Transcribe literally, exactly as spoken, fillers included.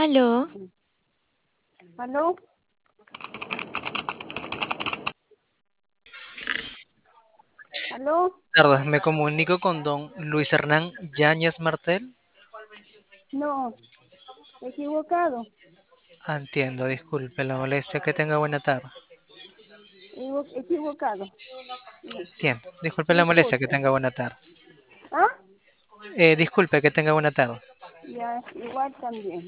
Aló, ¿Aló? ¿Aló? Tardes, me comunico con don Luis Hernán Yáñez Martel. No, equivocado. Ah, entiendo, disculpe la molestia, que tenga buena tarde. equivo- Equivocado. No, Entiendo, disculpe no la molestia, que escucho. tenga buena tarde. ¿Ah? Eh, disculpe, que tenga buena tarde. Ya, igual también.